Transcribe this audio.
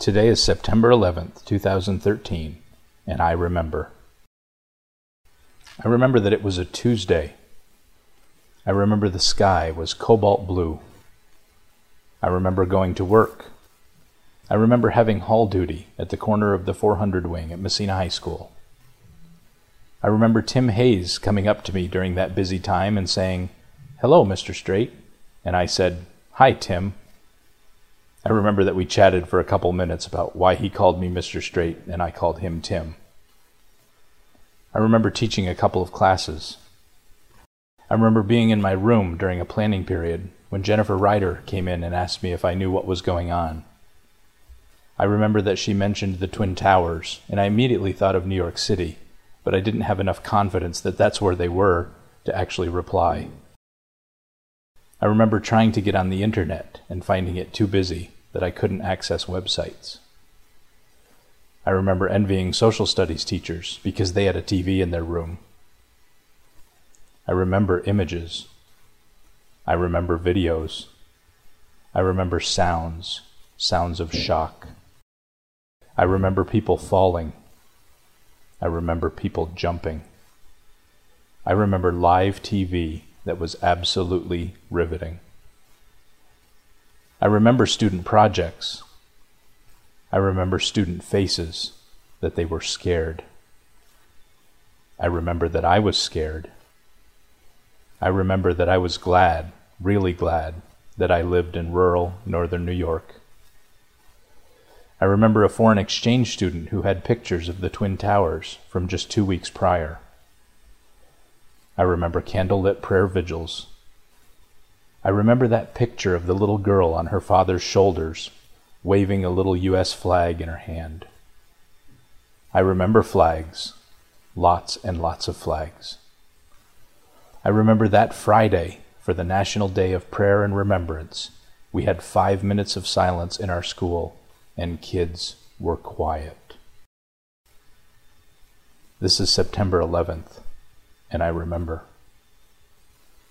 Today is September 11th, 2013, and I remember. I remember that it was a Tuesday. I remember the sky was cobalt blue. I remember going to work. I remember having hall duty at the corner of the 400 wing at Messina High School. I remember Tim Hayes coming up to me during that busy time and saying, "Hello, Mr. Straight," and I said, "Hi, Tim." I remember that we chatted for a couple minutes about why he called me Mr. Straight and I called him Tim. I remember teaching a couple of classes. I remember being in my room during a planning period when Jennifer Ryder came in and asked me if I knew what was going on. I remember that she mentioned the Twin Towers, and I immediately thought of New York City, but I didn't have enough confidence that that's where they were to actually reply. I remember trying to get on the internet and finding it too busy that I couldn't access websites. I remember envying social studies teachers because they had a TV in their room. I remember images. I remember videos. I remember sounds of shock. I remember people falling. I remember people jumping. I remember live TV that was absolutely riveting. I remember student projects. I remember student faces, that they were scared. I remember that I was scared. I remember that I was glad, really glad, that I lived in rural northern New York. I remember a foreign exchange student who had pictures of the Twin Towers from just 2 weeks prior. I remember candlelit prayer vigils. I remember that picture of the little girl on her father's shoulders, waving a little U.S. flag in her hand. I remember flags, lots and lots of flags. I remember that Friday, for the National Day of Prayer and Remembrance, we had 5 minutes of silence in our school, and kids were quiet. This is September 11th, and I remember.